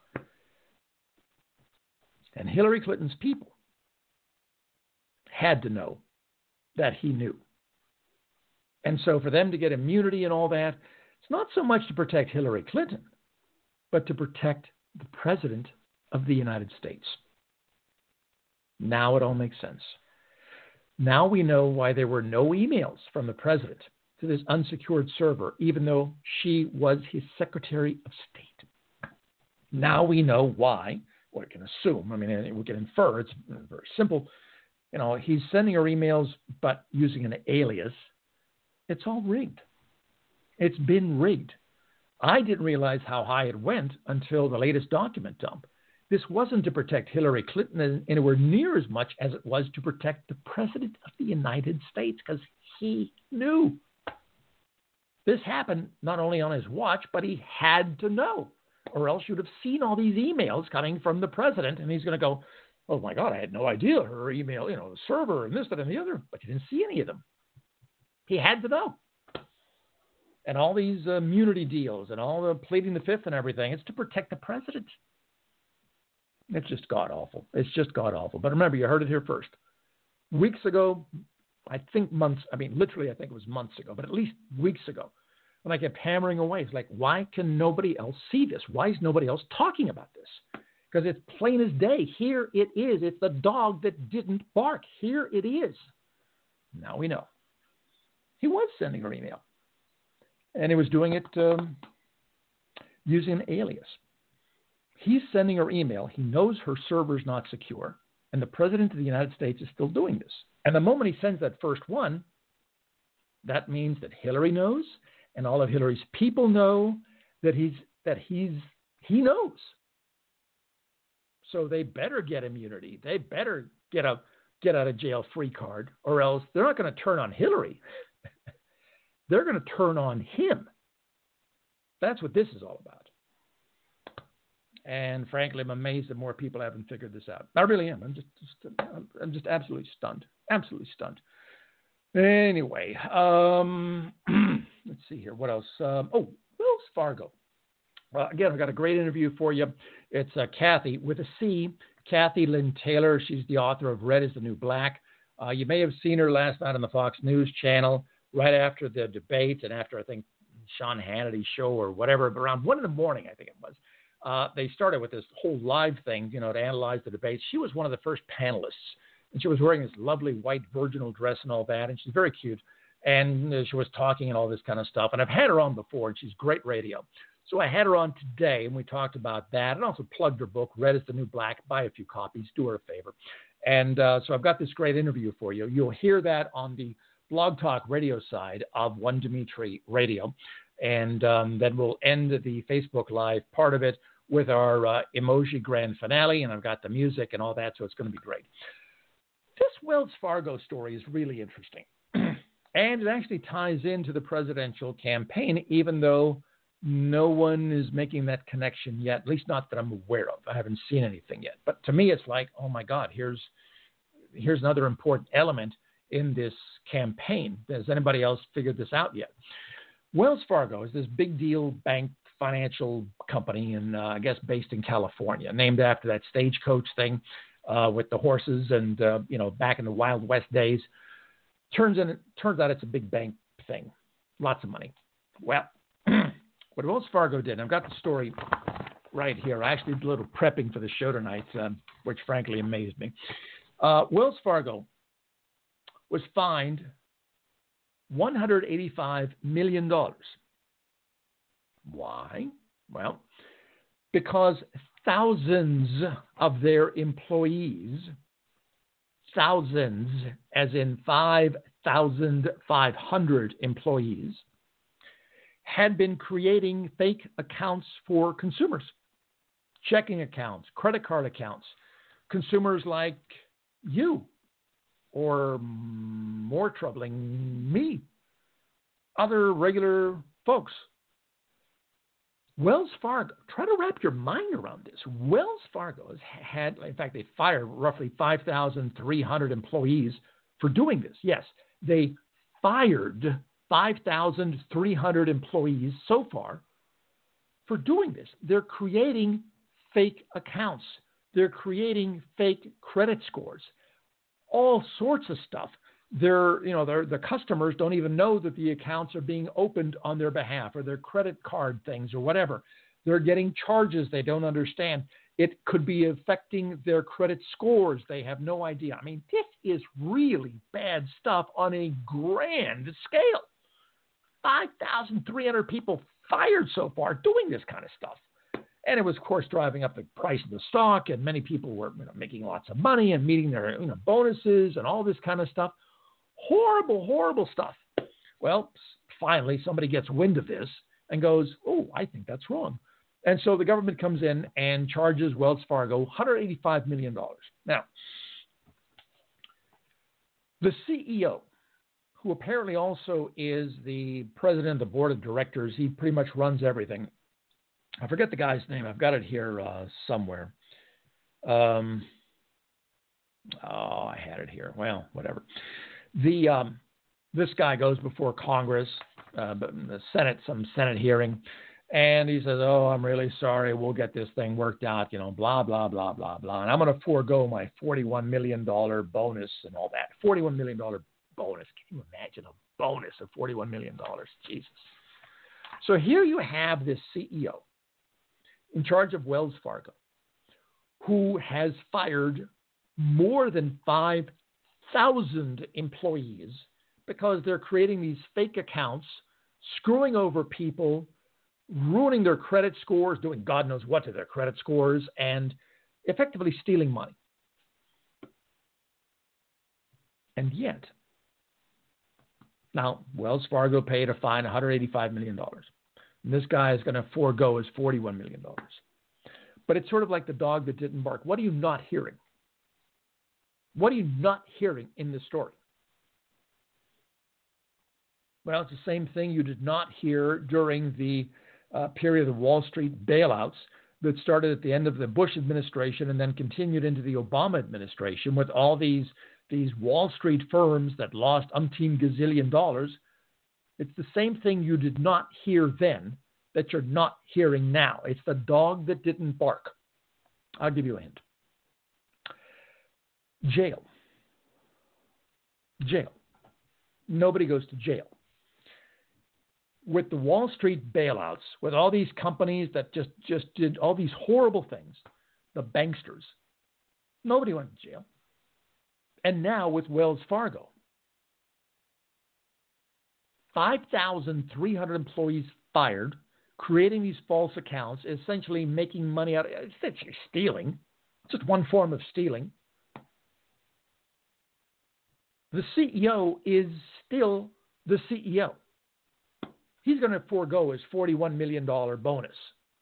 And Hillary Clinton's people had to know that he knew. And so for them to get immunity and all that, it's not so much to protect Hillary Clinton, but to protect the President of the United States. Now it all makes sense. Now we know why there were no emails from the president to this unsecured server, even though she was his Secretary of State. Now we know why. Well, we can assume. I mean, we can infer. It's very simple. You know, he's sending her emails, but using an alias. It's all rigged. It's been rigged. I didn't realize how high it went until the latest document dump. This wasn't to protect Hillary Clinton anywhere near as much as it was to protect the President of the United States, because he knew. This happened not only on his watch, but he had to know, or else you'd have seen all these emails coming from the president, and he's going to go, oh my God, I had no idea her email, you know, the server and this, that, and the other, but you didn't see any of them. He had to know. And all these uh, immunity deals and all the pleading the Fifth and everything, it's to protect the president. It's just god-awful. It's just god-awful. But remember, you heard it here first. Weeks ago, I think months, I mean, literally, I think it was months ago, but at least weeks ago, when I kept hammering away, it's like, why can nobody else see this? Why is nobody else talking about this? Because it's plain as day. Here it is. It's the dog that didn't bark. Here it is. Now we know. He was sending her email. And he was doing it um, using an alias. He's sending her email. He knows her server's not secure. And the President of the United States is still doing this. And the moment he sends that first one, that means that Hillary knows, and all of Hillary's people know that he's that he's he knows. So they better get immunity. They better get a get out of jail free card, or else they're not going to turn on Hillary. They're going to turn on him. That's what this is all about. And frankly, I'm amazed that more people haven't figured this out. I really am. I'm just, just I'm just absolutely stunned. Absolutely stunned. Anyway, um, let's see here. What else? Um, oh, Wells Fargo. Uh, again, I've got a great interview for you. It's uh, Kathy with a C, Kathy Lynn Taylor. She's the author of Red is the New Black. Uh, you may have seen her last night on the Fox News channel, right after the debate and after, I think, Sean Hannity's show or whatever, around one in the morning, I think it was. Uh, they started with this whole live thing, you know, to analyze the debate. She was one of the first panelists, and she was wearing this lovely white virginal dress and all that, and she's very cute. And uh, she was talking and all this kind of stuff. And I've had her on before, and she's great radio. So I had her on today, and we talked about that, and also plugged her book, Red is the New Black. Buy a few copies. Do her a favor. And uh, so I've got this great interview for you. You'll hear that on the Blog Talk radio side of One Dimitri Radio. And um, then we'll end the Facebook Live part of it with our uh, emoji grand finale, and I've got the music and all that, so it's going to be great. This Wells Fargo story is really interesting, and it actually ties into the presidential campaign, even though no one is making that connection yet, at least not that I'm aware of. I haven't seen anything yet. But to me, it's like, oh, my God, here's here's another important element in this campaign. Has anybody else figured this out yet? Wells Fargo is this big deal bank financial company, and uh, I guess based in California, named after that stagecoach thing uh, with the horses and, uh, you know, back in the Wild West days. Turns, in, turns out it's a big bank thing. Lots of money. Well, what Wells Fargo did, and I've got the story right here. I actually did a little prepping for the show tonight, um, which frankly amazed me. Uh, Wells Fargo was fined one hundred eighty-five million dollars. Why? Well, because thousands of their employees, thousands as in five thousand five hundred employees, had been creating fake accounts for consumers, checking accounts, credit card accounts, consumers like you, or more troubling, me, other regular folks. Wells Fargo, try to wrap your mind around this. Wells Fargo has had, in fact, they fired roughly five thousand three hundred employees for doing this. Yes, they fired five thousand three hundred employees so far for doing this. They're creating fake accounts. They're creating fake credit scores, all sorts of stuff. They're, you know, they're, the customers don't even know that the accounts are being opened on their behalf, or their credit card things or whatever. They're getting charges they don't understand. It could be affecting their credit scores. They have no idea. I mean, this is really bad stuff on a grand scale. five thousand three hundred people fired so far doing this kind of stuff. And it was, of course, driving up the price of the stock, and many people were, you know, making lots of money and meeting their, you know, bonuses and all this kind of stuff. Horrible, horrible stuff. Well, finally, somebody gets wind of this and goes, oh, I think that's wrong. And so the government comes in and charges Wells Fargo one hundred eighty-five million dollars. Now, the C E O, who apparently also is the president of the board of directors, he pretty much runs everything. I forget the guy's name. I've got it here uh, somewhere. Um, oh, I had it here. Well, whatever. The um, this guy goes before Congress, uh, the Senate, some Senate hearing, and he says, "Oh, I'm really sorry. We'll get this thing worked out. You know, blah blah blah blah blah. And I'm going to forego my forty-one million dollars bonus and all that. forty-one million dollars bonus. Can you imagine a bonus of forty-one million dollars? Jesus. So here you have this C E O in charge of Wells Fargo, who has fired more than five thousand employees because they're creating these fake accounts, screwing over people, ruining their credit scores, doing God knows what to their credit scores, and effectively stealing money. And yet, now, Wells Fargo paid a fine of one hundred eighty-five million dollars. And this guy is going to forego his forty-one million dollars. But it's sort of like the dog that didn't bark. What are you not hearing? What are you not hearing in this story? Well, it's the same thing you did not hear during the uh, period of Wall Street bailouts that started at the end of the Bush administration and then continued into the Obama administration with all these, these Wall Street firms that lost umpteen gazillion dollars. It's the same thing you did not hear then that you're not hearing now. It's the dog that didn't bark. I'll give you a hint. Jail. Jail. Nobody goes to jail. With the Wall Street bailouts, with all these companies that just, just did all these horrible things, the banksters, nobody went to jail. And now with Wells Fargo, five thousand three hundred employees fired, creating these false accounts, essentially making money out of it, essentially stealing. It's just one form of stealing. The C E O is still the C E O. He's going to forego his forty-one million dollars bonus.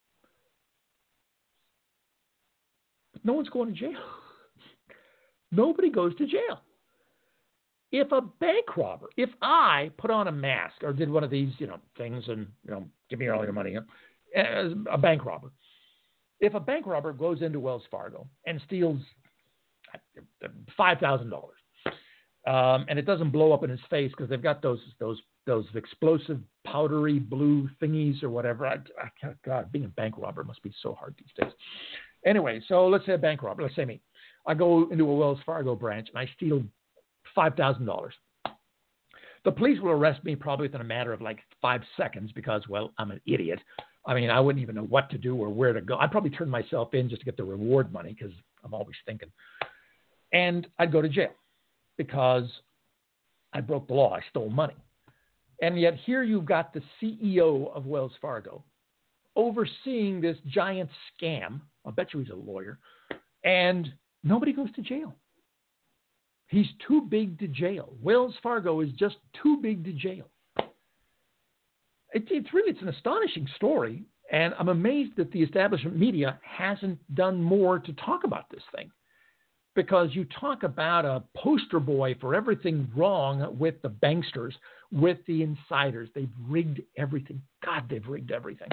But no one's going to jail. Nobody goes to jail. If a bank robber, if I put on a mask or did one of these, you know, things and, you know, give me all your money, as a bank robber, if a bank robber goes into Wells Fargo and steals five thousand dollars, um, and it doesn't blow up in his face because they've got those those those explosive powdery blue thingies or whatever. I, I can't, God, being a bank robber must be so hard these days. Anyway, so let's say a bank robber, let's say me. I go into a Wells Fargo branch and I steal five thousand dollars. The police will arrest me probably within a matter of like five seconds because, well, I'm an idiot. I mean, I wouldn't even know what to do or where to go. I'd probably turn myself in just to get the reward money because I'm always thinking. And I'd go to jail because I broke the law. I stole money. And yet here you've got the C E O of Wells Fargo overseeing this giant scam. I'll bet you he's a lawyer. And nobody goes to jail. He's too big to jail. Wells Fargo is just too big to jail. It, it's really, it's an astonishing story. And I'm amazed that the establishment media hasn't done more to talk about this thing. Because you talk about a poster boy for everything wrong with the banksters, with the insiders. They've rigged everything. God, they've rigged everything.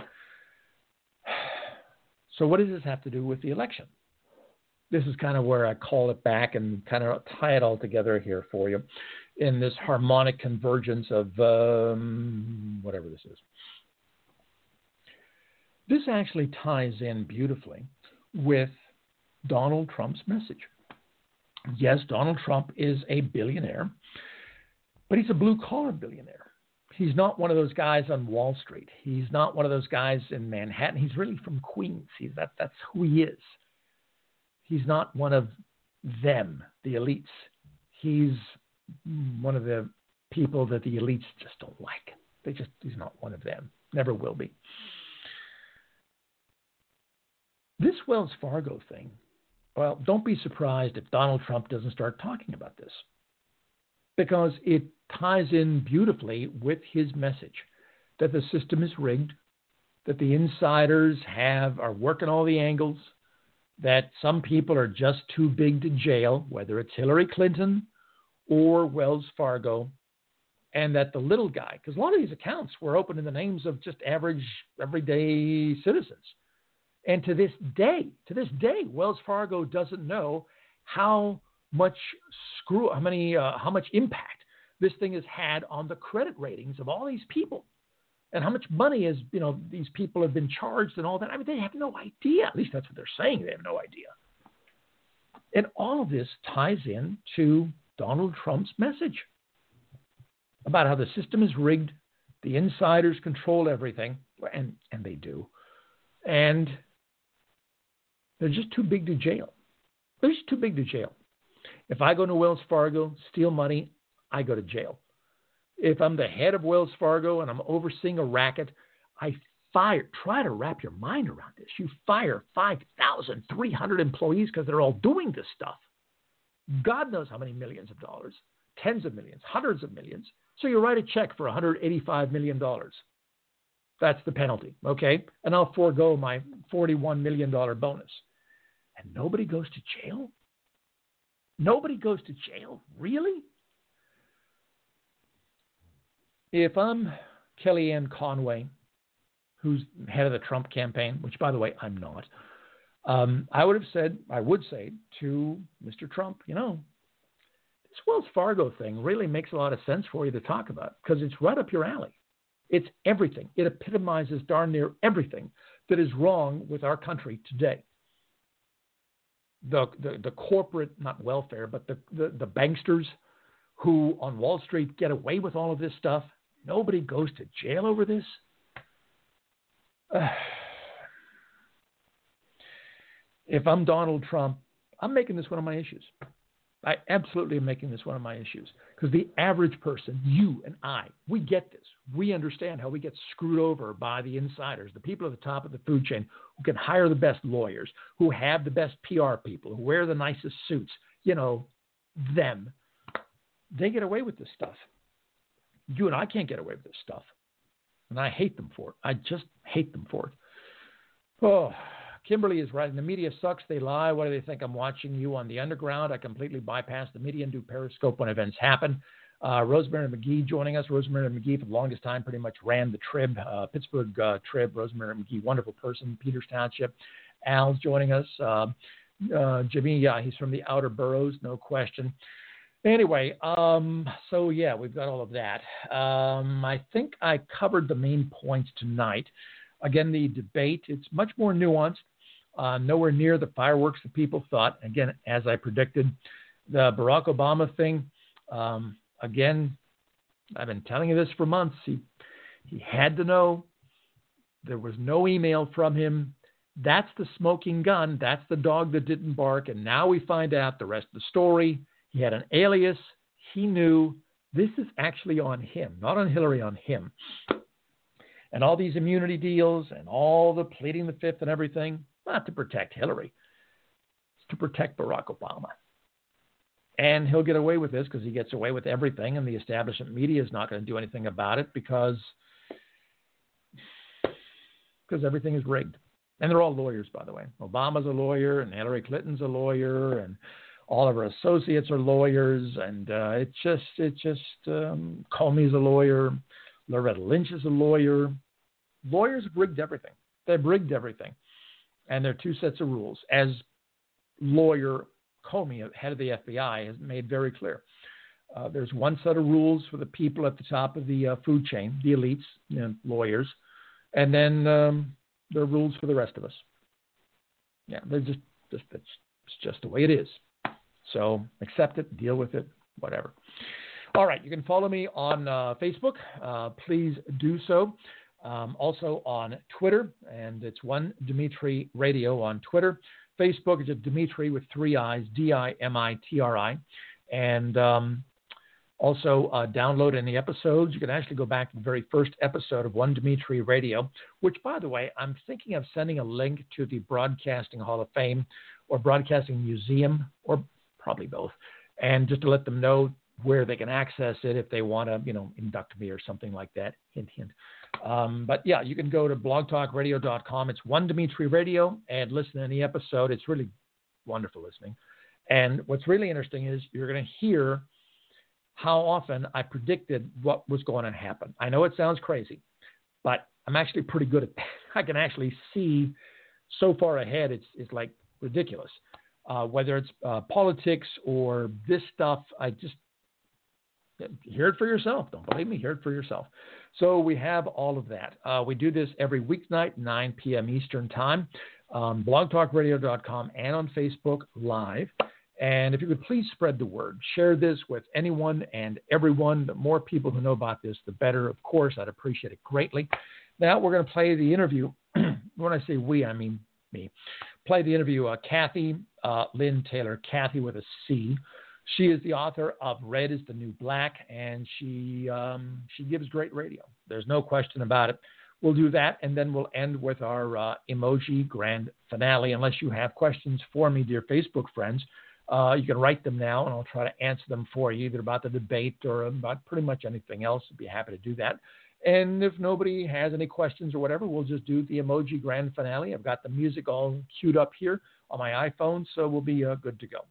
So what does this have to do with the election? This is kind of where I call it back and kind of tie it all together here for you in this harmonic convergence of um, whatever this is. This actually ties in beautifully with Donald Trump's message. Yes, Donald Trump is a billionaire, but he's a blue-collar billionaire. He's not one of those guys on Wall Street. He's not one of those guys in Manhattan. He's really from Queens. He's that, that's who he is. He's not one of them, the elites. He's one of the people that the elites just don't like. They just, he's not one of them. Never will be. This Wells Fargo thing, well, don't be surprised if Donald Trump doesn't start talking about this, because it ties in beautifully with his message that the system is rigged, that the insiders have are working all the angles, that some people are just too big to jail, whether it's Hillary Clinton or Wells Fargo, and that the little guy, because a lot of these accounts were opened in the names of just average, everyday citizens. And to this day, to this day, Wells Fargo doesn't know how much screw, how many, uh, how much impact this thing has had on the credit ratings of all these people, and how much money is, you know, these people have been charged and all that. I mean, they have no idea. At least that's what they're saying. They have no idea. And all of this ties in to Donald Trump's message about how the system is rigged, the insiders control everything, and and they do, and they're just too big to jail. They're just too big to jail. If I go to Wells Fargo, steal money, I go to jail. If I'm the head of Wells Fargo and I'm overseeing a racket, I fire, try to wrap your mind around this. You fire five thousand three hundred employees because they're all doing this stuff. God knows how many millions of dollars, tens of millions, hundreds of millions. So you write a check for one hundred eighty-five million dollars. That's the penalty, okay? And I'll forego my forty-one million dollars bonus. And nobody goes to jail? Nobody goes to jail? Really? If I'm Kellyanne Conway, who's head of the Trump campaign, which, by the way, I'm not, um, I would have said, I would say to Mister Trump, you know, this Wells Fargo thing really makes a lot of sense for you to talk about because it's right up your alley. It's everything. It epitomizes darn near everything that is wrong with our country today. The, the, the corporate, not welfare, but the, the, the banksters who on Wall Street get away with all of this stuff. Nobody goes to jail over this. Uh, if I'm Donald Trump, I'm making this one of my issues. I absolutely am making this one of my issues because the average person, you and I, we get this. We understand how we get screwed over by the insiders, the people at the top of the food chain who can hire the best lawyers, who have the best P R people, who wear the nicest suits, you know, them. They get away with this stuff. You and I can't get away with this stuff. And I hate them for it. I just hate them for it. Oh, Kimberly is right. The media sucks. They lie. What do they think? I'm watching you on the underground. I completely bypass the media and do Periscope when events happen. Uh, Rosemary McGee joining us. Rosemary McGee, for the longest time, pretty much ran the Trib, uh, Pittsburgh uh, Trib. Rosemary McGee, wonderful person, Peters Township. Al's joining us. Uh, uh, Jimmy, yeah, he's from the outer boroughs, no question. Anyway, um, so yeah, we've got all of that. Um, I think I covered the main points tonight. Again, the debate, it's much more nuanced. Uh, nowhere near the fireworks that people thought. Again, as I predicted, the Barack Obama thing, um, again, I've been telling you this for months. He, he had to know. There was no email from him. That's the smoking gun. That's the dog that didn't bark. And now we find out the rest of the story. He had an alias. He knew this is actually on him, not on Hillary, on him. And all these immunity deals and all the pleading the fifth and everything, not to protect Hillary. It's to protect Barack Obama. And he'll get away with this because he gets away with everything, and the establishment media is not going to do anything about it because, because everything is rigged. And they're all lawyers, by the way. Obama's a lawyer, and Hillary Clinton's a lawyer, and all of her associates are lawyers, and uh, it just, it just, um, Comey's a lawyer, Loretta Lynch is a lawyer. Lawyers have rigged everything. They've rigged everything. And there are two sets of rules. As lawyer Comey, head of the F B I, has made very clear. Uh, there's one set of rules for the people at the top of the uh, food chain, the elites, you know, lawyers, and then um, there are rules for the rest of us. Yeah, they're just, just it's, it's just the way it is. So accept it, deal with it, whatever. All right, you can follow me on uh, Facebook. Uh, please do so. Um, also on Twitter, and it's One Dimitri Radio on Twitter. Facebook is just Dimitri with three I's, D I M I T R I. And um, also uh, download any episodes. You can actually go back to the very first episode of One Dimitri Radio, which, by the way, I'm thinking of sending a link to the Broadcasting Hall of Fame or Broadcasting Museum, or probably both, and just to let them know where they can access it if they want to, you know, induct me or something like that. Hint, hint. Um, but yeah, you can go to blog talk radio dot com. It's One Dimitri Radio and listen to any episode. It's really wonderful listening. And what's really interesting is you're going to hear how often I predicted what was going to happen. I know it sounds crazy, but I'm actually pretty good at that. I can actually see so far ahead. It's, it's like ridiculous. Uh, whether it's uh, politics or this stuff, I just, hear it for yourself. Don't believe me? Hear it for yourself. So we have all of that. Uh, we do this every weeknight, nine p.m. Eastern Time, um, blog talk radio dot com and on Facebook Live. And if you could please spread the word, share this with anyone and everyone. The more people who know about this, the better. Of course, I'd appreciate it greatly. Now we're going to play the interview. When I say we, I mean me. Play the interview. Uh, Kathy uh, Lynn Taylor, Kathy with a C. She is the author of Red is the New Black, and she um, she gives great radio. There's no question about it. We'll do that, and then we'll end with our uh, emoji grand finale. Unless you have questions for me, dear Facebook friends, uh, you can write them now, and I'll try to answer them for you, either about the debate or about pretty much anything else. I'd be happy to do that. And if nobody has any questions or whatever, we'll just do the emoji grand finale. I've got the music all queued up here on my iPhone, so we'll be uh, good to go.